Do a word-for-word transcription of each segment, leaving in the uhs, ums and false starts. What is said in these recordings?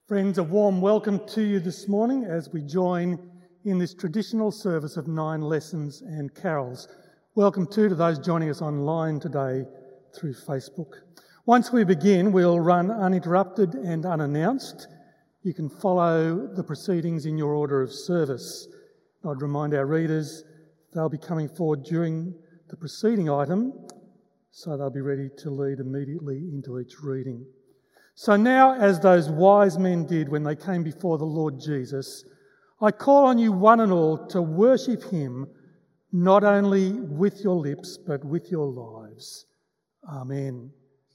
Friends, a warm welcome to you this morning as we join in this traditional service of nine lessons and carols. Welcome too to those joining us online today through Facebook. Once we begin, we'll run uninterrupted and unannounced. You can follow the proceedings in your order of service. I'd remind our readers they'll be coming forward during the preceding item, so they'll be ready to lead immediately into each reading. So now, as those wise men did when they came before the Lord Jesus, I call on you one and all to worship him, not only with your lips, but with your lives. Amen.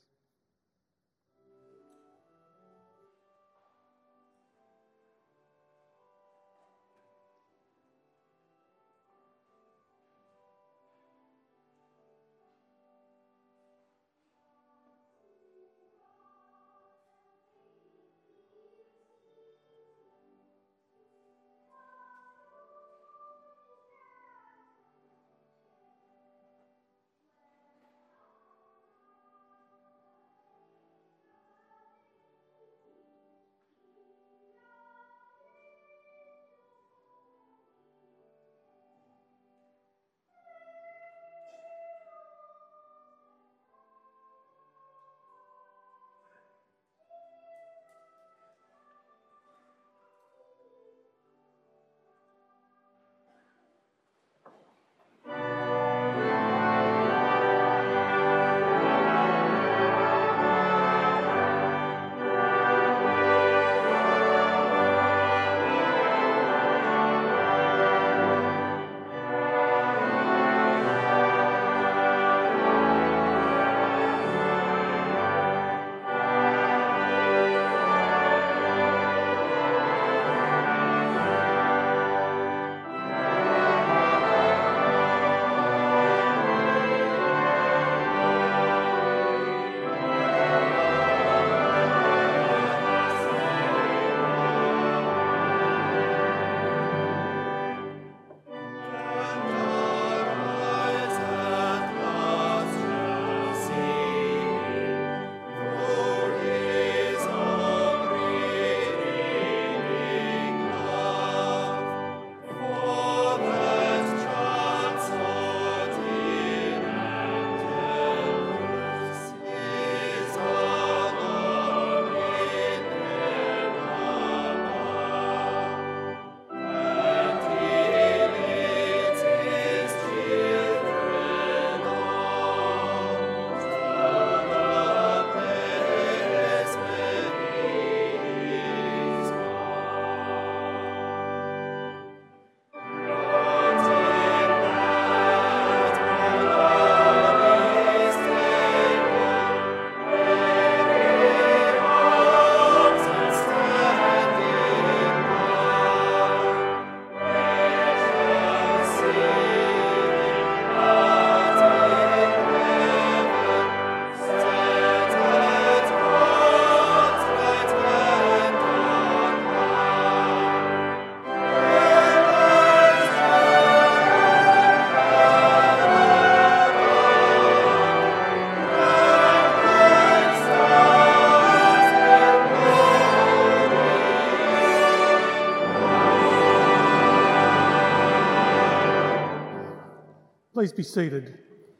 Please be seated.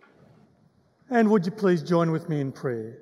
And would you please join with me in prayer?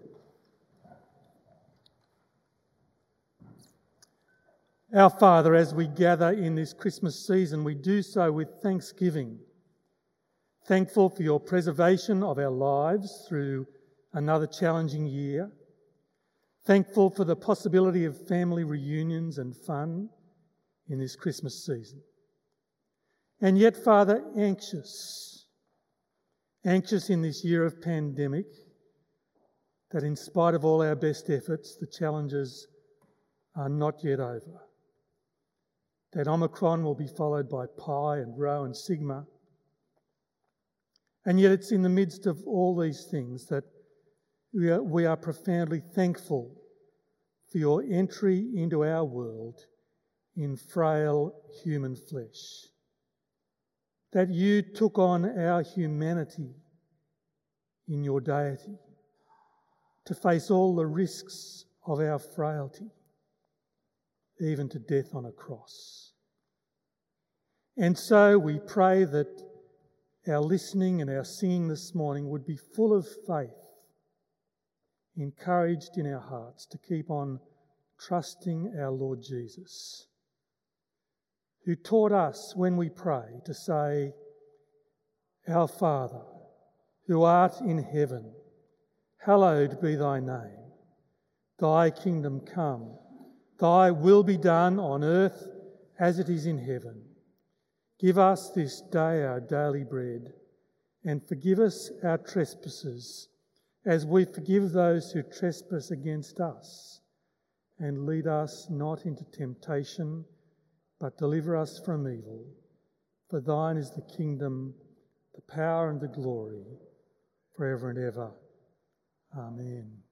Our Father, as we gather in this Christmas season, we do so with thanksgiving. Thankful for your preservation of our lives through another challenging year. Thankful for the possibility of family reunions and fun in this Christmas season. And yet, Father, anxious. Anxious in this year of pandemic, that in spite of all our best efforts, the challenges are not yet over. That Omicron will be followed by Pi and Rho and Sigma. And yet it's in the midst of all these things that we are, we are profoundly thankful for your entry into our world in frail human flesh. That you took on our humanity in your deity to face all the risks of our frailty. even to death on a cross. And so we pray that our listening and our singing this morning would be full of faith, encouraged in our hearts to keep on trusting our Lord Jesus, who taught us when we pray to say, "Our Father, who art in heaven, hallowed be thy name. Thy kingdom come, thy will be done on earth as it is in heaven. Give us this day our daily bread, and forgive us our trespasses, as we forgive those who trespass against us. And lead us not into temptation, but deliver us from evil. For thine is the kingdom, the power and the glory, forever and ever. Amen."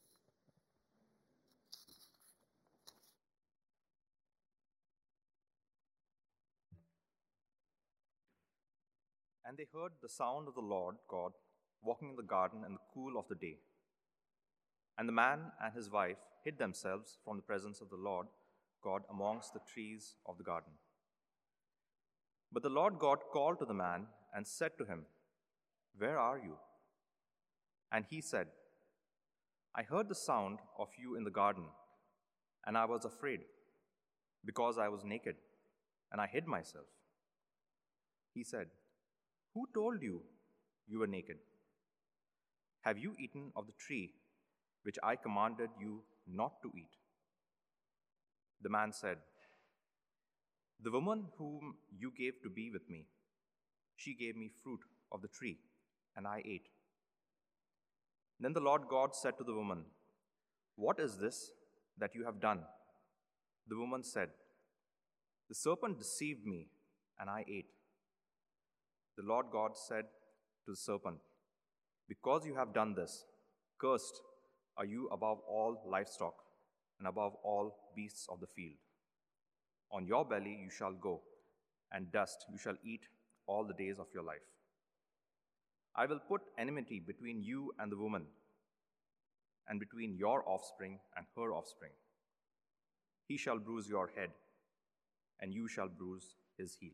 And they heard the sound of the Lord God walking in the garden in the cool of the day. And the man and his wife hid themselves from the presence of the Lord God amongst the trees of the garden. But the Lord God called to the man and said to him, "Where are you?" And he said, "I heard the sound of you in the garden, and I was afraid, because I was naked, and I hid myself." He said, "Who told you you were naked? Have you eaten of the tree which I commanded you not to eat?" The man said, "The woman whom you gave to be with me, she gave me fruit of the tree, and I ate." Then the Lord God said to the woman, "What is this that you have done?" The woman said, "The serpent deceived me, and I ate." The Lord God said to the serpent, "Because you have done this, cursed are you above all livestock and above all beasts of the field. On your belly you shall go, and dust you shall eat all the days of your life. I will put enmity between you and the woman, and between your offspring and her offspring. He shall bruise your head, and you shall bruise his heel."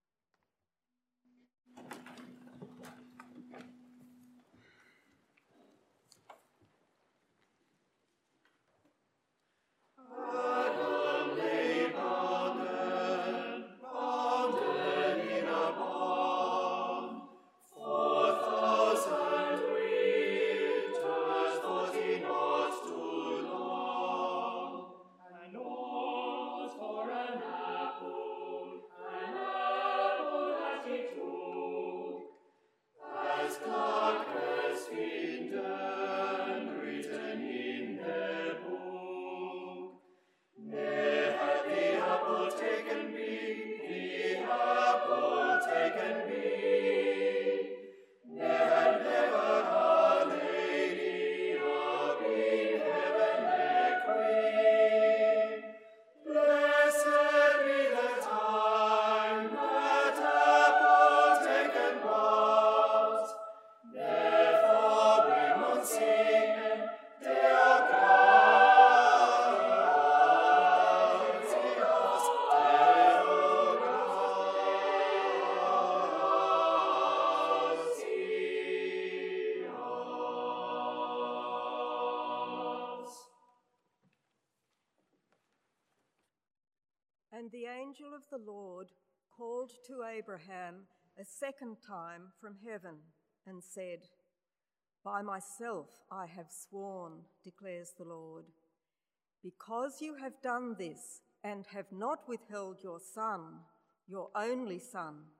And the angel of the Lord called to Abraham a second time from heaven and said, "By myself I have sworn, declares the Lord, because you have done this and have not withheld your son, your only son,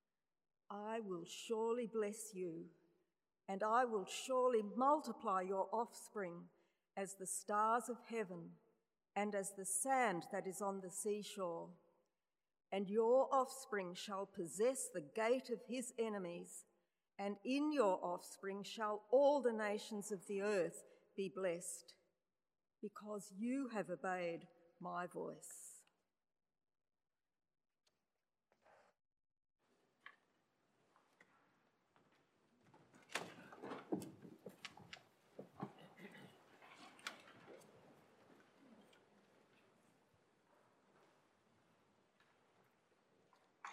I will surely bless you, and I will surely multiply your offspring as the stars of heaven and as the sand that is on the seashore. And your offspring shall possess the gate of his enemies, and in your offspring shall all the nations of the earth be blessed, because you have obeyed my voice."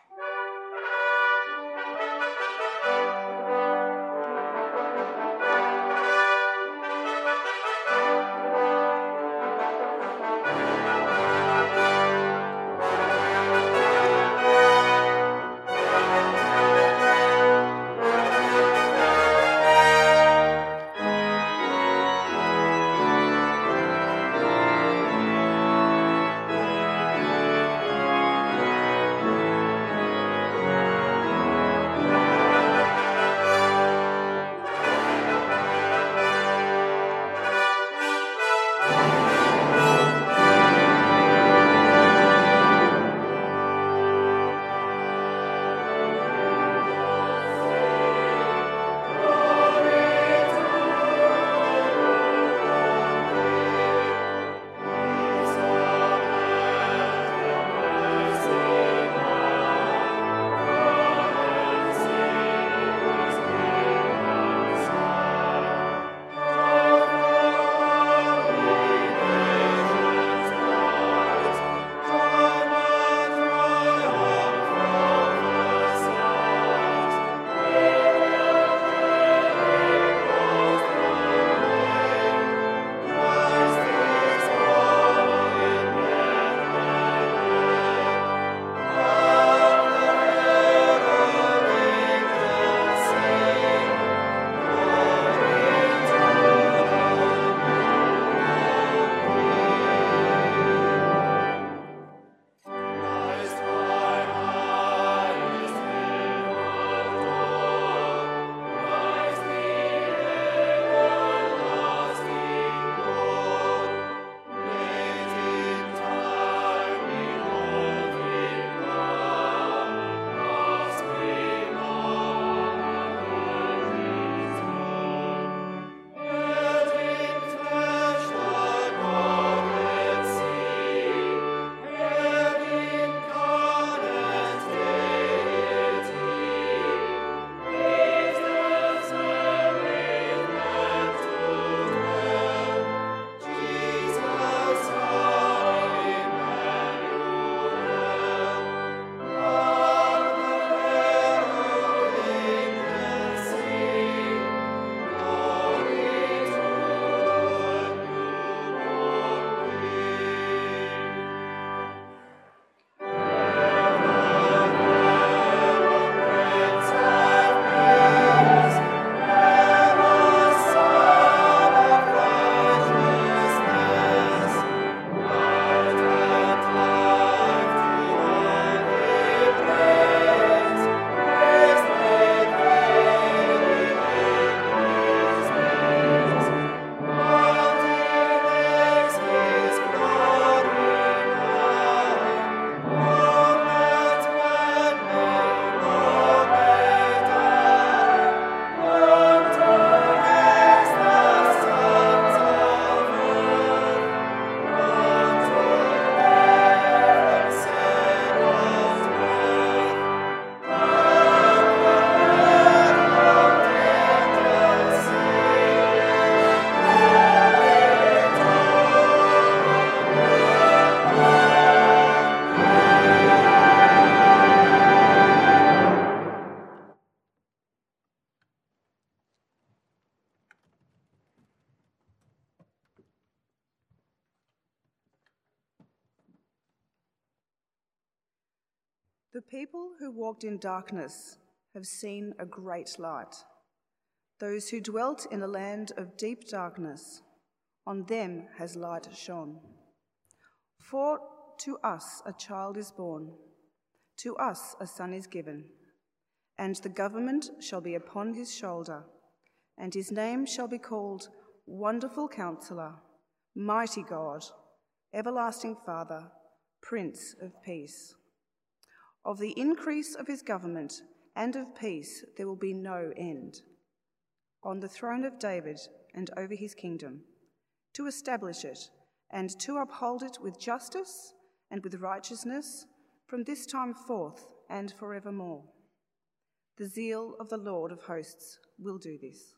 The people who walked in darkness have seen a great light. Those who dwelt in a land of deep darkness, on them has light shone. For to us a child is born, to us a son is given, and the government shall be upon his shoulder, and his name shall be called Wonderful Counselor, Mighty God, Everlasting Father, Prince of Peace. Of the increase of his government and of peace there will be no end, on the throne of David and over his kingdom, to establish it and to uphold it with justice and with righteousness from this time forth and forevermore. The zeal of the Lord of hosts will do this.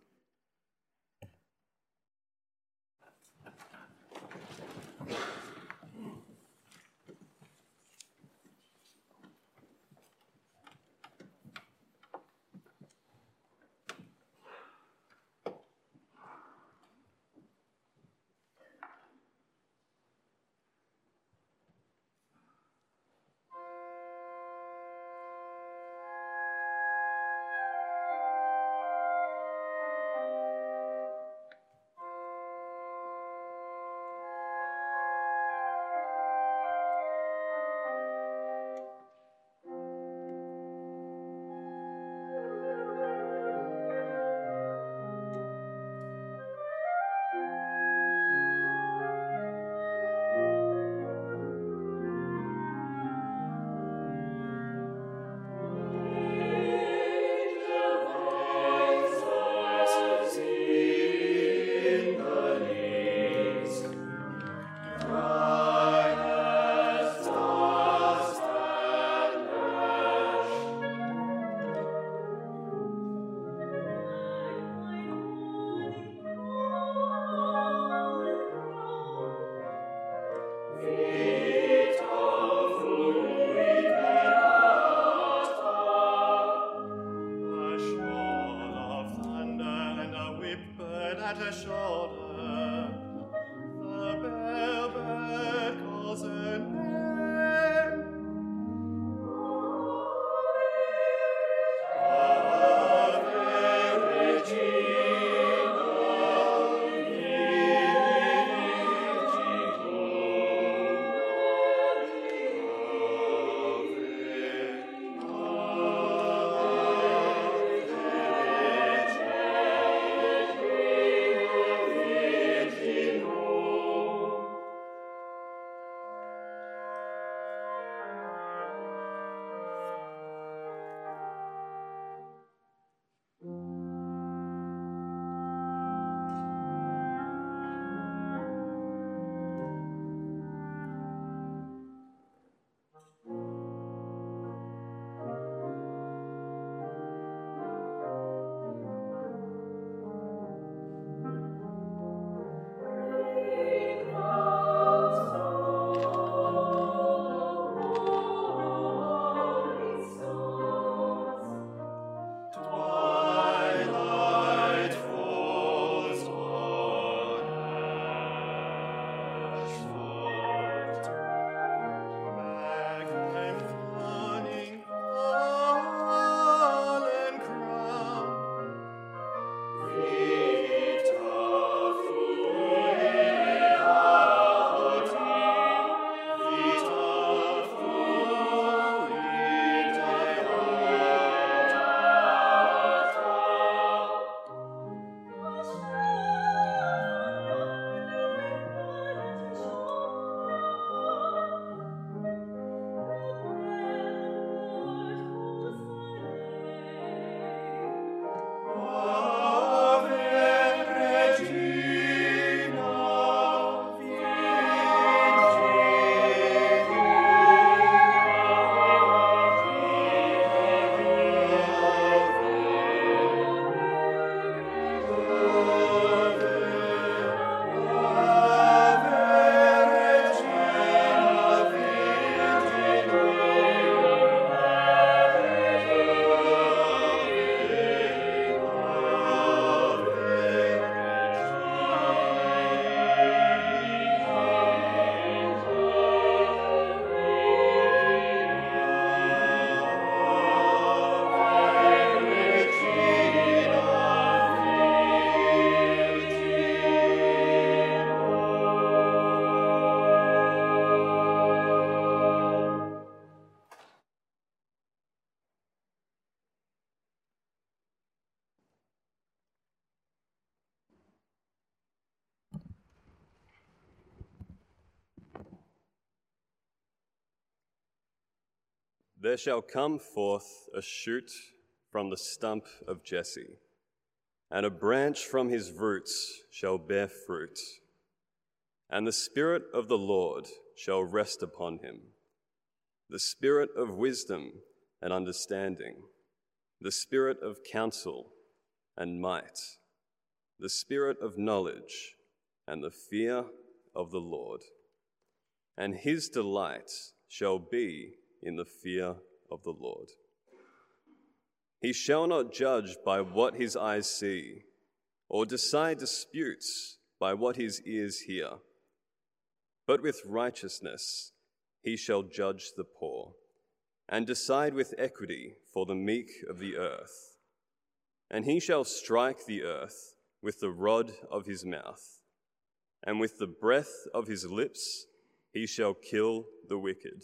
There shall come forth a shoot from the stump of Jesse, and a branch from his roots shall bear fruit. And the Spirit of the Lord shall rest upon him, the Spirit of wisdom and understanding, the Spirit of counsel and might, the Spirit of knowledge and the fear of the Lord. And his delight shall be in the fear of the Lord. He shall not judge by what his eyes see, or decide disputes by what his ears hear. But with righteousness he shall judge the poor, and decide with equity for the meek of the earth. And he shall strike the earth with the rod of his mouth, and with the breath of his lips he shall kill the wicked.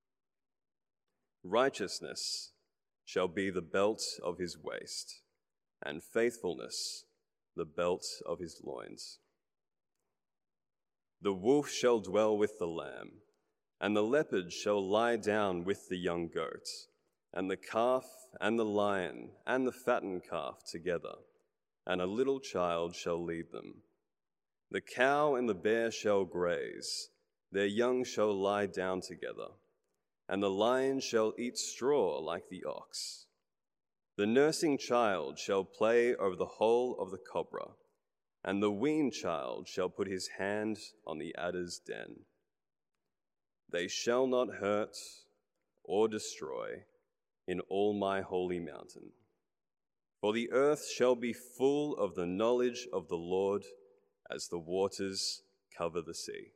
Righteousness shall be the belt of his waist, and faithfulness the belt of his loins. The wolf shall dwell with the lamb, and the leopard shall lie down with the young goat, and the calf and the lion and the fattened calf together, and a little child shall lead them. The cow and the bear shall graze, their young shall lie down together, and the lion shall eat straw like the ox. The nursing child shall play over the hole of the cobra, and the weaned child shall put his hand on the adder's den. They shall not hurt or destroy in all my holy mountain. For the earth shall be full of the knowledge of the Lord as the waters cover the sea.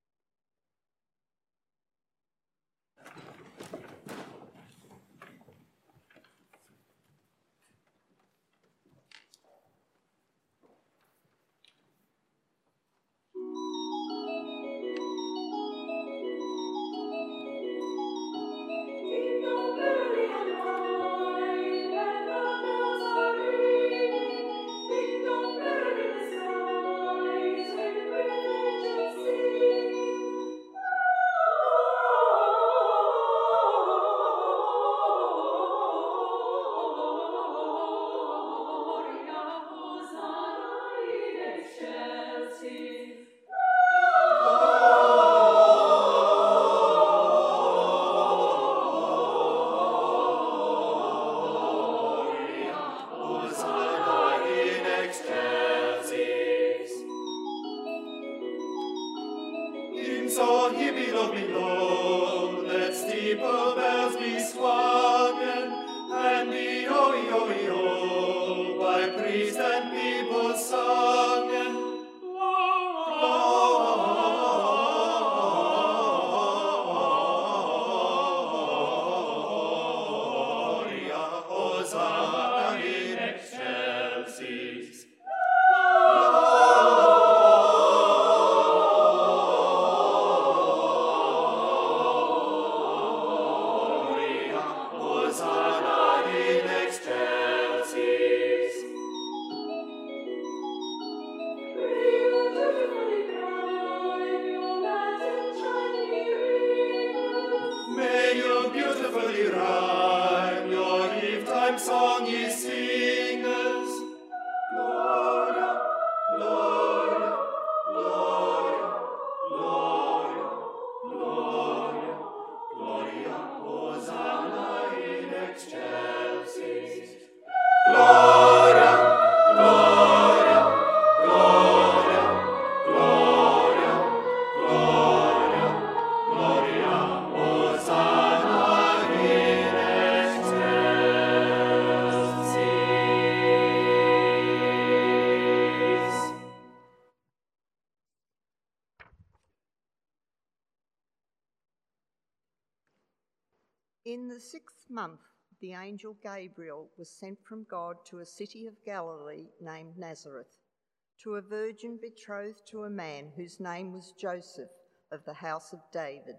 In the sixth month, the angel Gabriel was sent from God to a city of Galilee named Nazareth, to a virgin betrothed to a man whose name was Joseph of the house of David.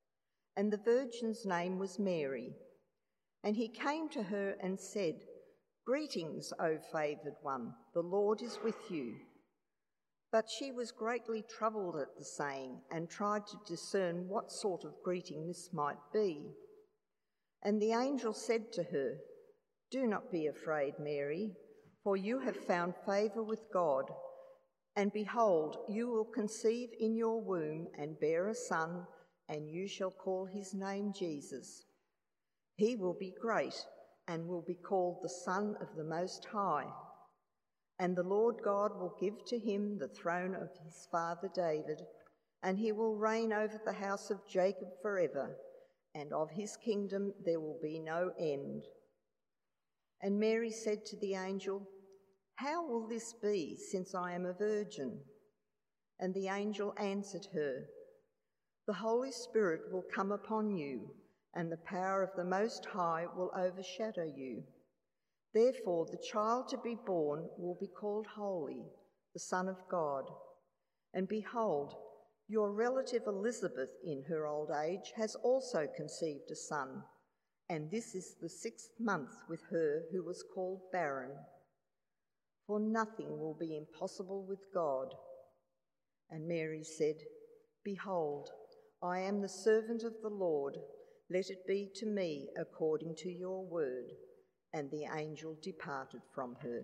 And the virgin's name was Mary. And he came to her and said, "Greetings, O favoured one, the Lord is with you." But she was greatly troubled at the saying and tried to discern what sort of greeting this might be. And the angel said to her, "Do not be afraid, Mary, for you have found favour with God. And behold, you will conceive in your womb and bear a son, and you shall call his name Jesus. He will be great and will be called the Son of the Most High. And the Lord God will give to him the throne of his father David, and he will reign over the house of Jacob forever, and of his kingdom there will be no end." And Mary said to the angel, "How will this be, since I am a virgin?" And the angel answered her, "The Holy Spirit will come upon you, and the power of the Most High will overshadow you. Therefore the child to be born will be called Holy, the Son of God. And behold, your relative Elizabeth in her old age has also conceived a son, and this is the sixth month with her who was called barren. For nothing will be impossible with God." And Mary said, "Behold, I am the servant of the Lord. Let it be to me according to your word." And the angel departed from her.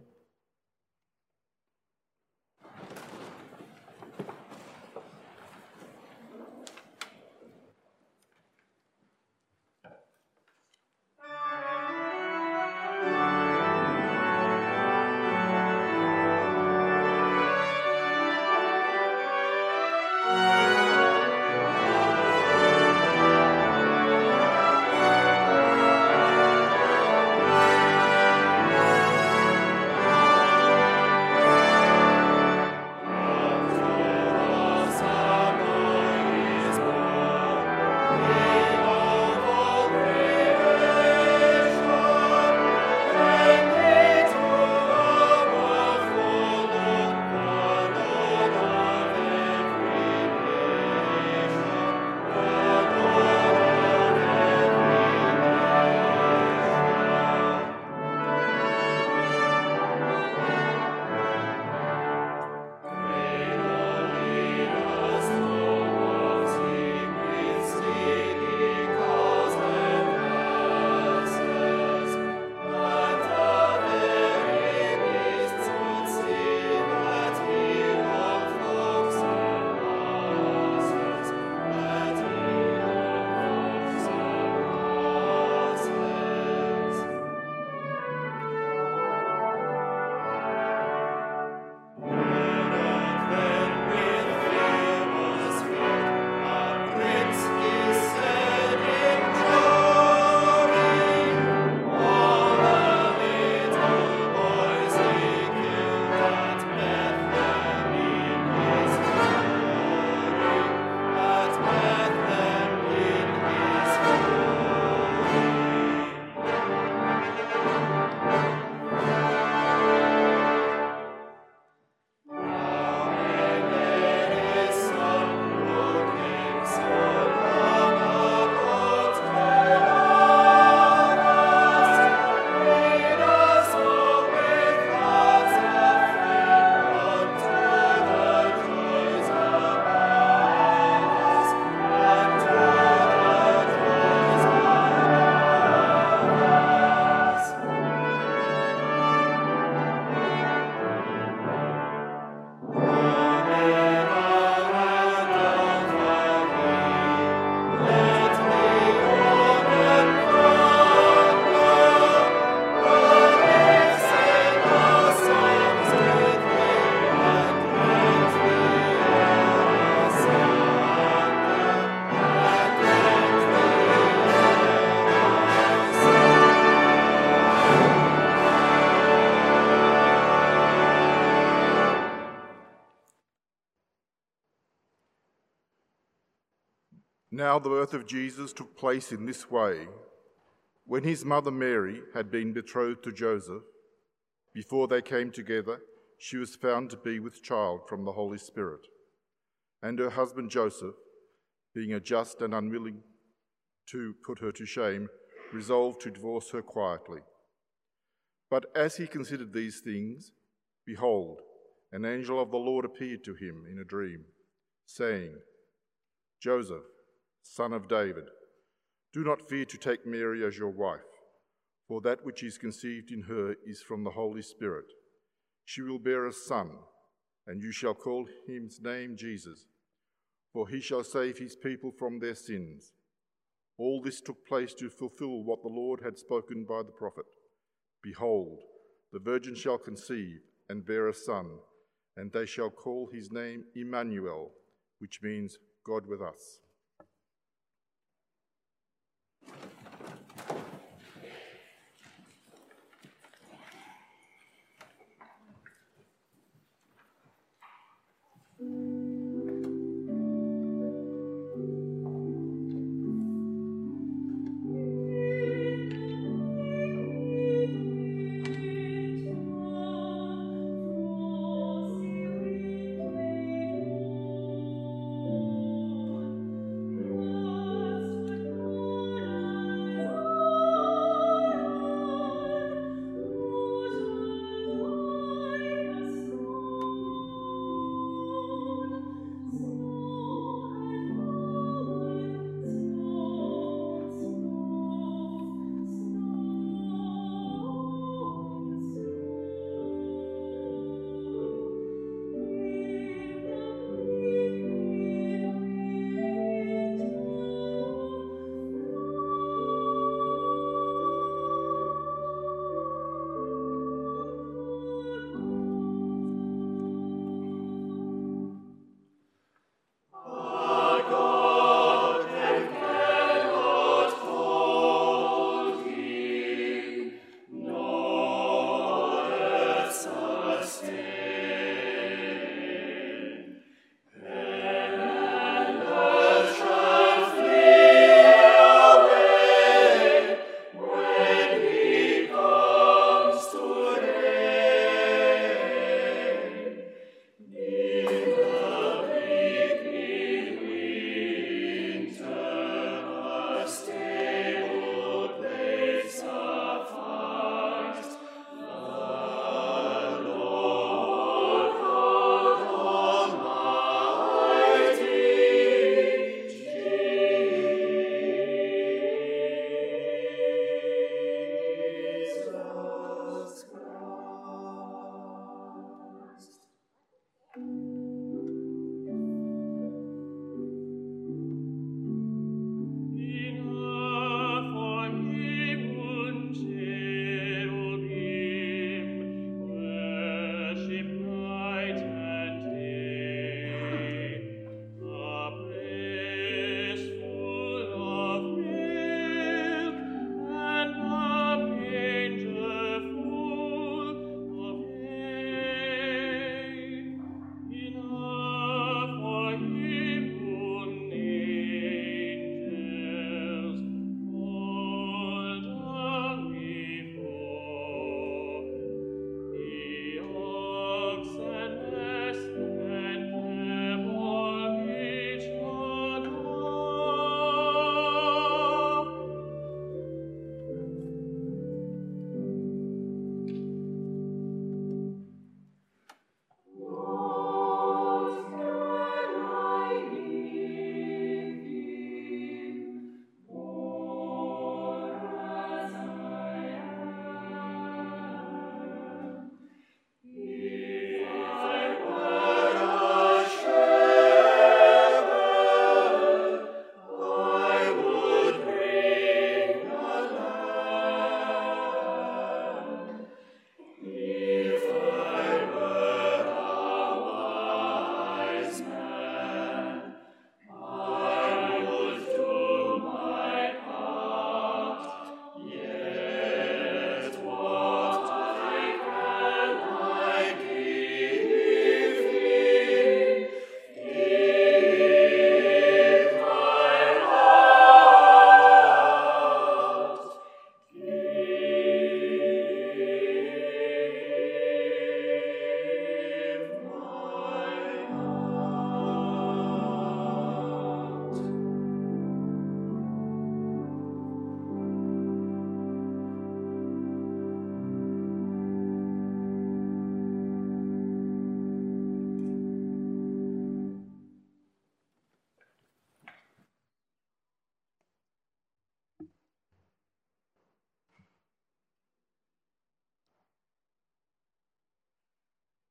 Now the birth of Jesus took place in this way. When his mother Mary had been betrothed to Joseph, before they came together, she was found to be with child from the Holy Spirit. And her husband Joseph, being a just and unwilling to put her to shame, resolved to divorce her quietly. But as he considered these things, behold, an angel of the Lord appeared to him in a dream, saying, "Joseph, son of David, Do not fear to take Mary as your wife, for that which is conceived in her is from the Holy Spirit. She will bear a son, and you shall call his name Jesus, for he shall save his people from their sins. All this took place to fulfill what the Lord had spoken by the prophet. Behold, the virgin shall conceive and bear a son, and they shall call his name Emmanuel, which means God with us.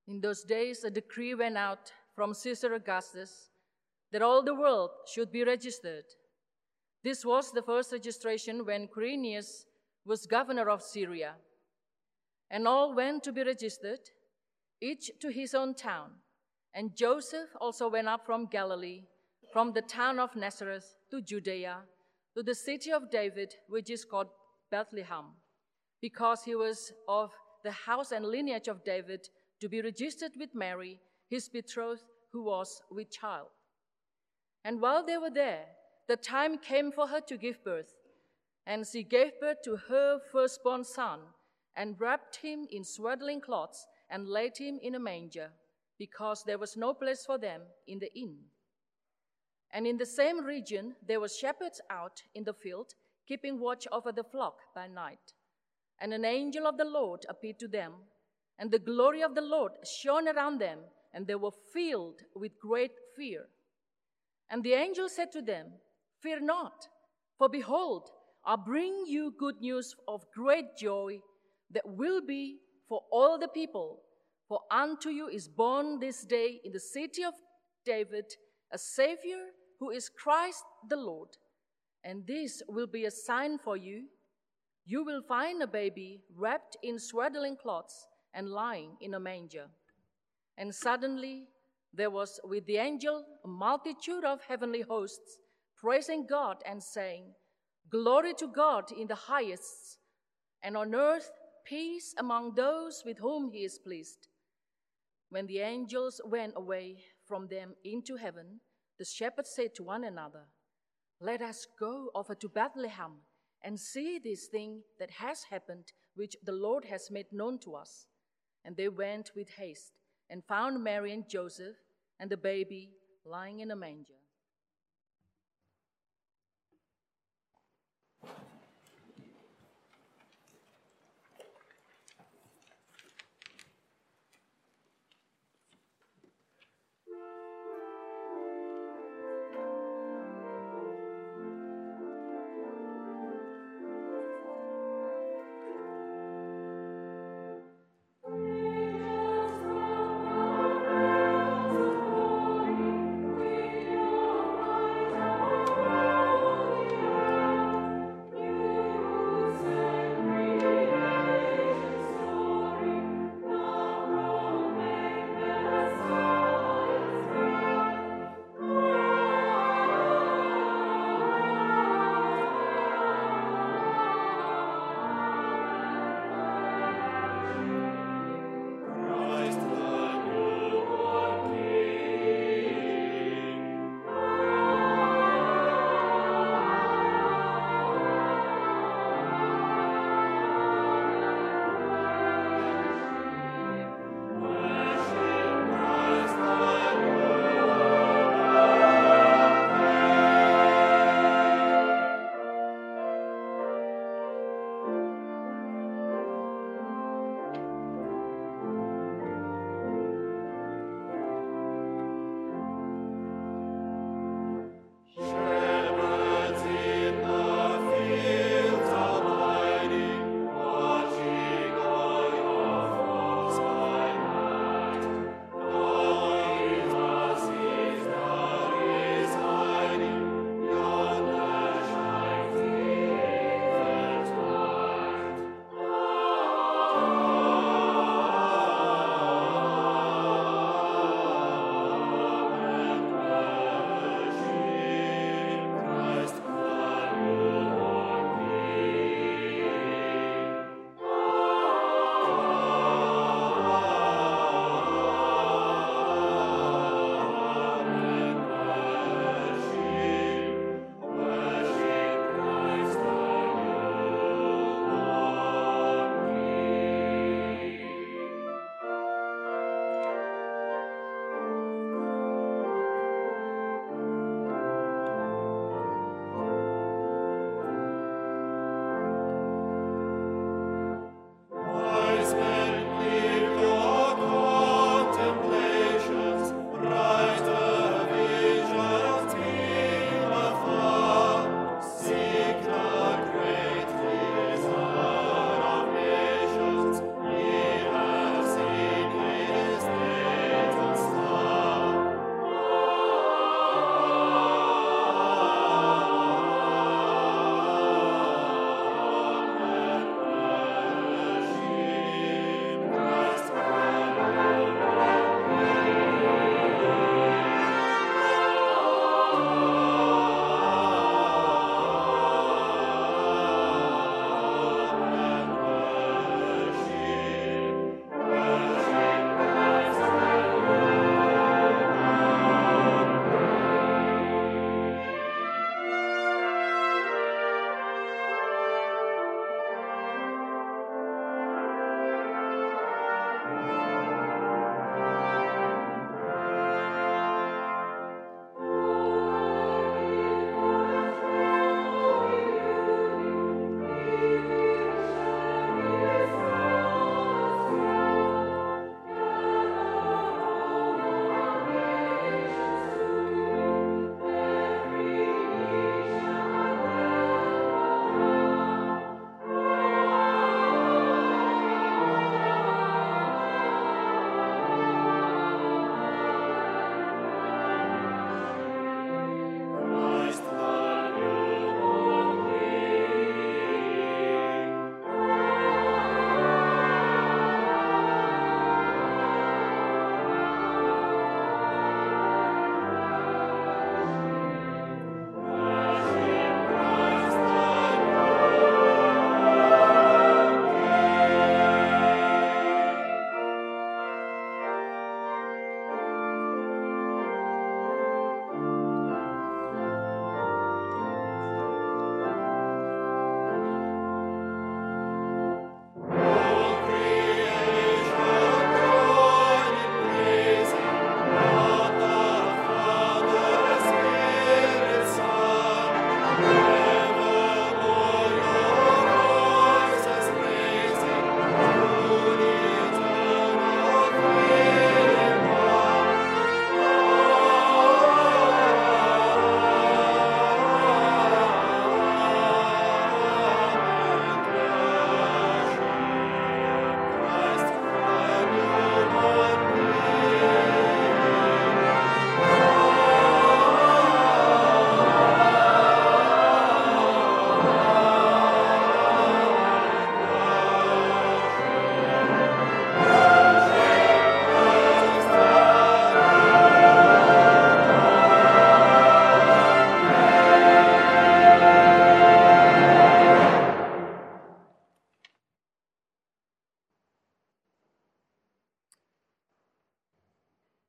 In those days, a decree went out from Caesar Augustus that all the world should be registered. This was the first registration when Quirinius was governor of Syria. And all went to be registered, each to his own town. And Joseph also went up from Galilee, from the town of Nazareth to Judea, to the city of David, which is called Bethlehem, because he was of the house and lineage of David, to be registered with Mary, his betrothed, who was with child. And while they were there, the time came for her to give birth. And she gave birth to her firstborn son, and wrapped him in swaddling cloths, and laid him in a manger, because there was no place for them in the inn. And in the same region there were shepherds out in the field, keeping watch over the flock by night. And an angel of the Lord appeared to them, and the glory of the Lord shone around them, and they were filled with great fear. And the angel said to them, "Fear not, for behold, I bring you good news of great joy that will be for all the people. For unto you is born this day in the city of David a Savior, who is Christ the Lord. And this will be a sign for you. You will find a baby wrapped in swaddling cloths and lying in a manger." And suddenly there was with the angel a multitude of heavenly hosts, praising God and saying, "Glory to God in the highest, and on earth peace among those with whom he is pleased." When the angels went away from them into heaven, the shepherds said to one another, "Let us go over to Bethlehem and see this thing that has happened, which the Lord has made known to us." And they went with haste and found Mary and Joseph and the baby lying in a manger. Thank you.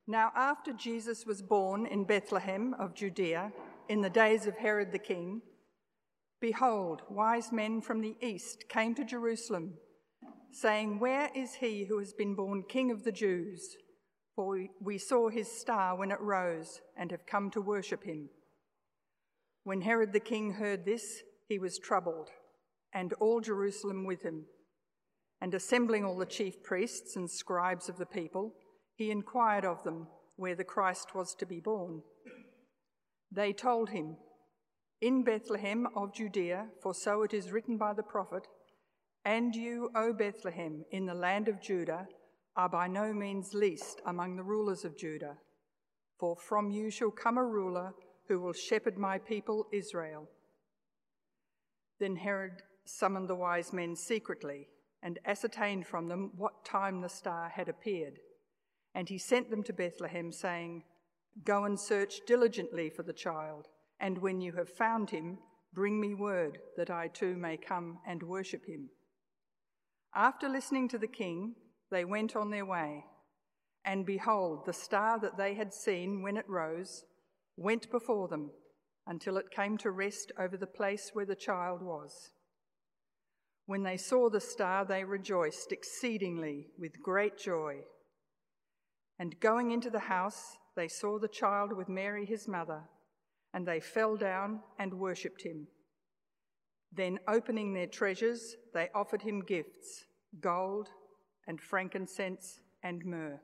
Now, after Jesus was born in Bethlehem of Judea, in the days of Herod the king, behold, wise men from the east came to Jerusalem, saying, "Where is he who has been born King of the Jews? For we, we saw his star when it rose and have come to worship him." When Herod the king heard this, he was troubled, and all Jerusalem with him. And assembling all the chief priests and scribes of the people, he inquired of them where the Christ was to be born. They told him, "In Bethlehem of Judea, for so it is written by the prophet, 'And you, O Bethlehem, in the land of Judah, are by no means least among the rulers of Judah. For from you shall come a ruler who will shepherd my people Israel.'" Then Herod summoned the wise men secretly and ascertained from them what time the star had appeared. And he sent them to Bethlehem, saying, "Go and search diligently for the child, and when you have found him, bring me word that I too may come and worship him." After listening to the king, they went on their way. And behold, the star that they had seen when it rose went before them until it came to rest over the place where the child was. When they saw the star, they rejoiced exceedingly with great joy. And going into the house, they saw the child with Mary his mother, and they fell down and worshipped him. Then, opening their treasures, they offered him gifts, gold and frankincense and myrrh.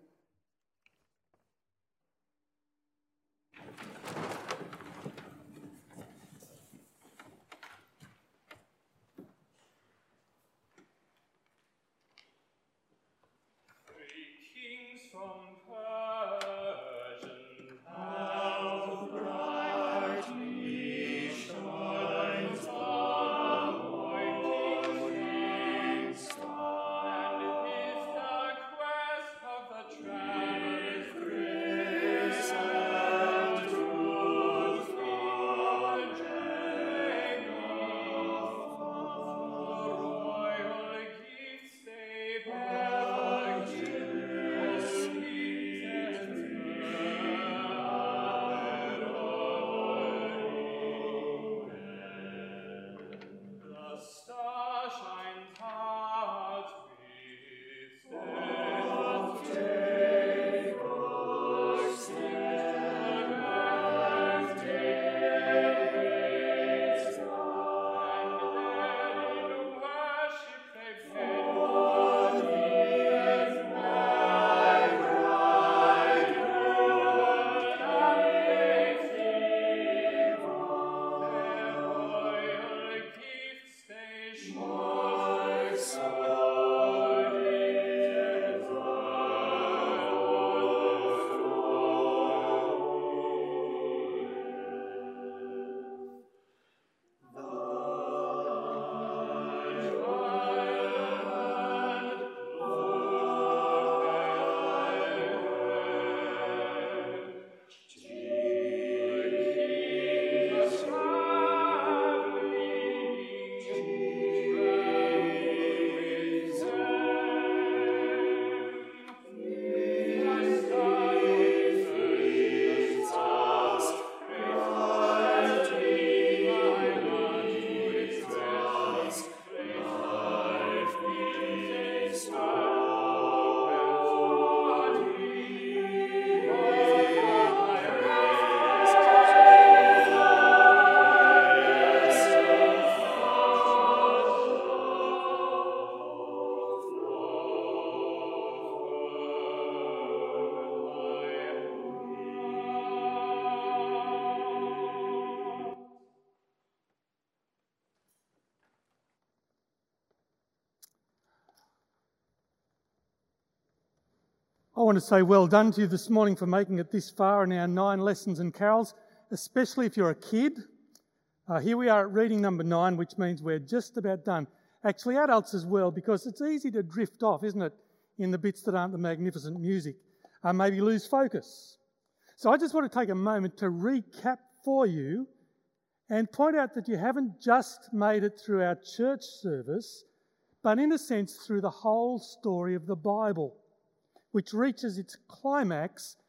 I want to say well done to you this morning for making it this far in our nine lessons and carols, especially if you're a kid. Uh, here we are at reading number nine, which means we're just about done. Actually, adults as well, because it's easy to drift off, isn't it, in the bits that aren't the magnificent music, uh, maybe lose focus. So I just want to take a moment to recap for you and point out that you haven't just made it through our church service, but in a sense through the whole story of the Bible, which reaches its climax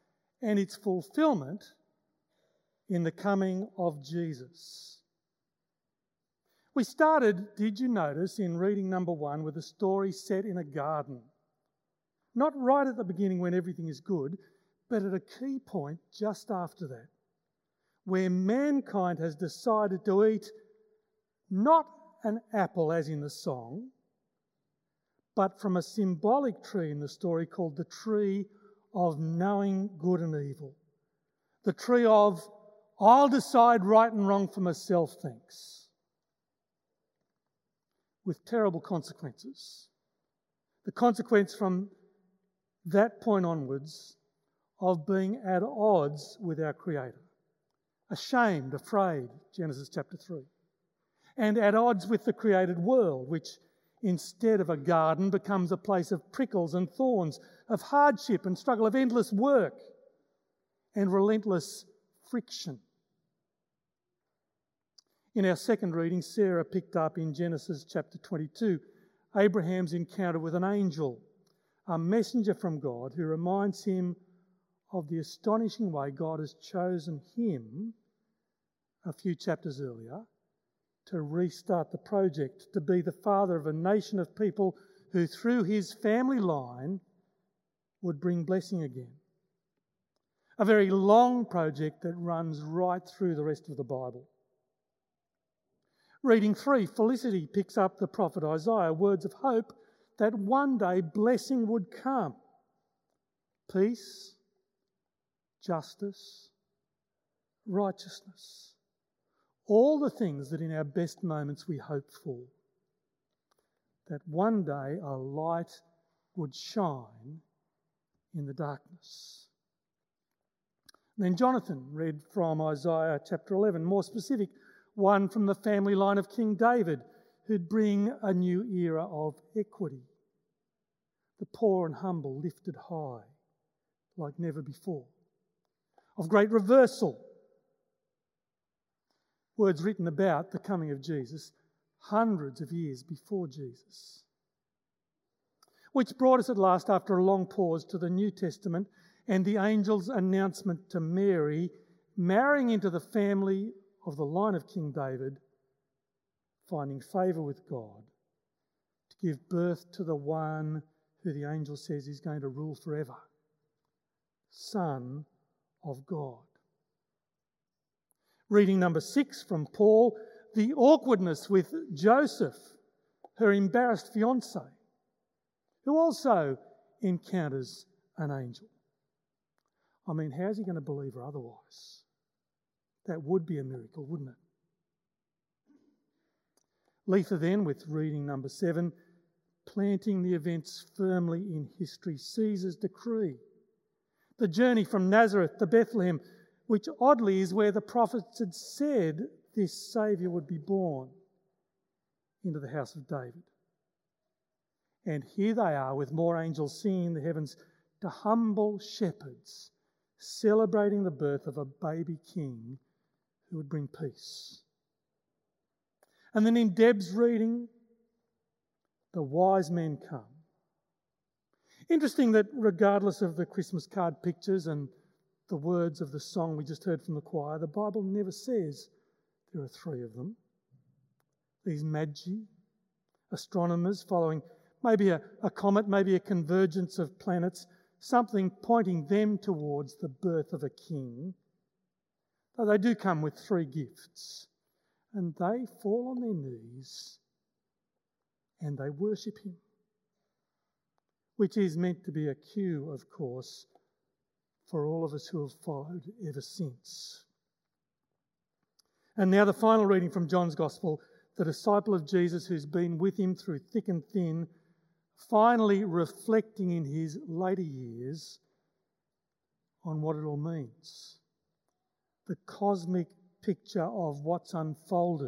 and its fulfilment in the coming of Jesus. We started, did you notice, in reading number one with a story set in a garden. Not right at the beginning when everything is good, but at a key point just after that, where mankind has decided to eat not an apple as in the song, but from a symbolic tree in the story called the tree of knowing good and evil. The tree of, I'll decide right and wrong for myself, thanks. With terrible consequences. The consequence from that point onwards of being at odds with our Creator. Ashamed, afraid, Genesis chapter three. And at odds with the created world, which instead of a garden becomes a place of prickles and thorns, of hardship and struggle, of endless work and relentless friction. In our second reading, Sarah picked up in Genesis chapter twenty-two Abraham's encounter with an angel, a messenger from God who reminds him of the astonishing way God has chosen him a few chapters earlier to restart the project, to be the father of a nation of people who through his family line would bring blessing again. A very long project that runs right through the rest of the Bible. Reading three, Felicity picks up the prophet Isaiah, words of hope that one day blessing would come. Peace, justice, righteousness. All the things that in our best moments we hope for. That one day a light would shine in the darkness. Then Jonathan read from Isaiah chapter eleven, more specific, one from the family line of King David, who'd bring a new era of equity. The poor and humble lifted high like never before. Of great reversal. Words written about the coming of Jesus hundreds of years before Jesus. Which brought us at last, after a long pause, to the New Testament and the angel's announcement to Mary, marrying into the family of the line of King David, finding favour with God, to give birth to the one who the angel says is going to rule forever, Son of God. Reading number six from Paul, the awkwardness with Joseph, her embarrassed fiance, who also encounters an angel. I mean, how's he going to believe her otherwise? That would be a miracle, wouldn't it? Letha then, with reading number seven, planting the events firmly in history, Caesar's decree. The journey from Nazareth to Bethlehem, which oddly is where the prophets had said this Saviour would be born, into the house of David. And here they are with more angels singing in the heavens to humble shepherds, celebrating the birth of a baby king who would bring peace. And then in Deb's reading, the wise men come. Interesting that regardless of the Christmas card pictures and the words of the song we just heard from the choir, the Bible never says there are three of them. These magi, astronomers following maybe a, a comet, maybe a convergence of planets, something pointing them towards the birth of a king. Though they do come with three gifts, and they fall on their knees and they worship him, which is meant to be a cue, of course, for all of us who have followed ever since. And now the final reading from John's Gospel, the disciple of Jesus who's been with him through thick and thin, finally reflecting in his later years on what it all means. The cosmic picture of what's unfolded.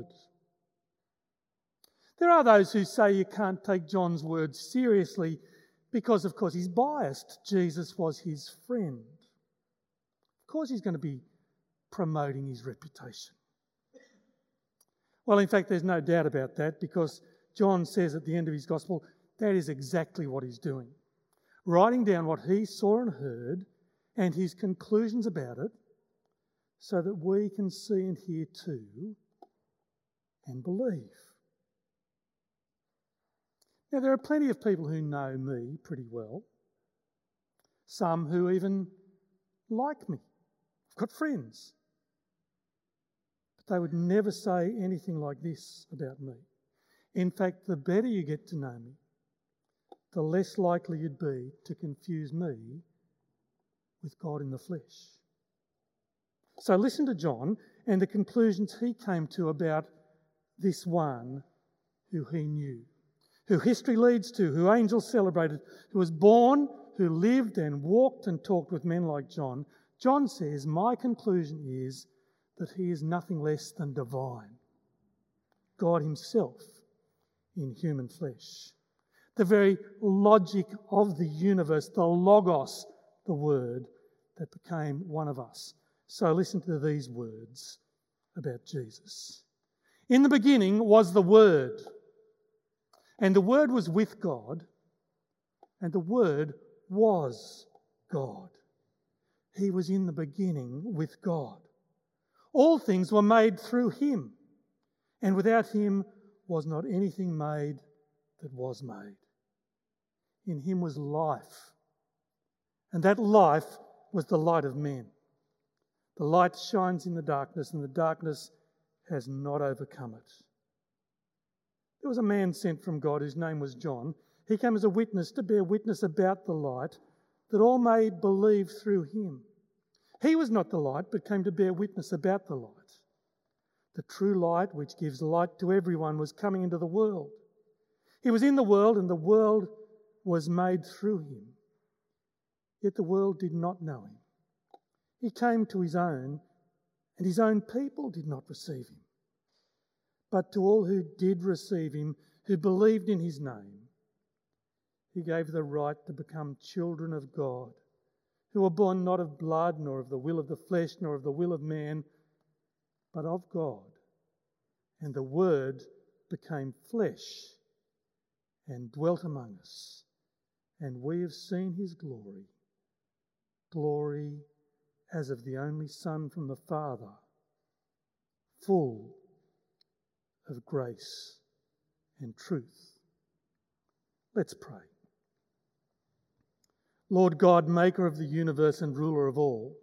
There are those who say you can't take John's words seriously because, of course, he's biased. Jesus was his friend. Of course he's going to be promoting his reputation. Well, in fact, there's no doubt about that, because John says at the end of his gospel that is exactly what he's doing. Writing down what he saw and heard and his conclusions about it so that we can see and hear too and believe. Now, there are plenty of people who know me pretty well, some who even like me. I've got friends. But they would never say anything like this about me. In fact, the better you get to know me, the less likely you'd be to confuse me with God in the flesh. So listen to John and the conclusions he came to about this one who he knew, who history leads to, who angels celebrated, who was born, who lived and walked and talked with men like John. John says, my conclusion is that he is nothing less than divine, God himself in human flesh. The very logic of the universe, the Logos, the Word that became one of us. So listen to these words about Jesus. In the beginning was the Word, and the Word was with God, and the Word was God. He was in the beginning with God. All things were made through him, and without him was not anything made that was made. In him was life, and that life was the light of men. The light shines in the darkness, and the darkness has not overcome it. There was a man sent from God whose name was John. He came as a witness to bear witness about the light, that all may believe through him. He was not the light, but came to bear witness about the light. The true light, which gives light to everyone, was coming into the world. He was in the world, and the world was made through him. Yet the world did not know him. He came to his own, and his own people did not receive him. But to all who did receive him, who believed in his name, he gave the right to become children of God, who were born not of blood, nor of the will of the flesh, nor of the will of man, but of God. And the Word became flesh and dwelt among us, and we have seen his glory, glory as of the only Son from the Father, full of grace and truth. Let's pray. Lord God, maker of the universe and ruler of all,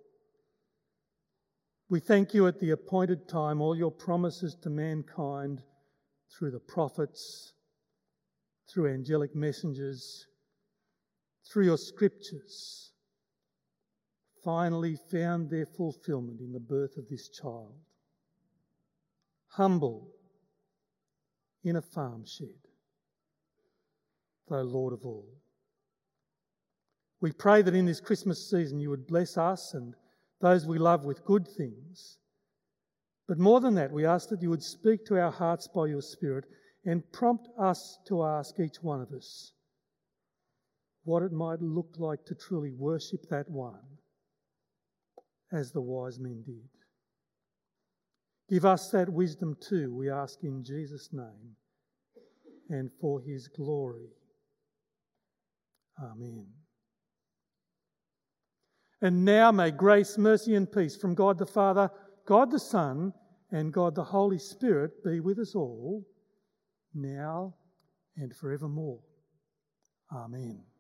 we thank you at the appointed time all your promises to mankind through the prophets, through angelic messengers, through your scriptures, finally found their fulfilment in the birth of this child. Humble in a farm shed, though Lord of all. We pray that in this Christmas season you would bless us and those we love with good things. But more than that, we ask that you would speak to our hearts by your Spirit and prompt us to ask each one of us what it might look like to truly worship that one as the wise men did. Give us that wisdom too, we ask in Jesus' name and for his glory. Amen. And now may grace, mercy and peace from God the Father, God the Son and God the Holy Spirit be with us all, now and forevermore. Amen.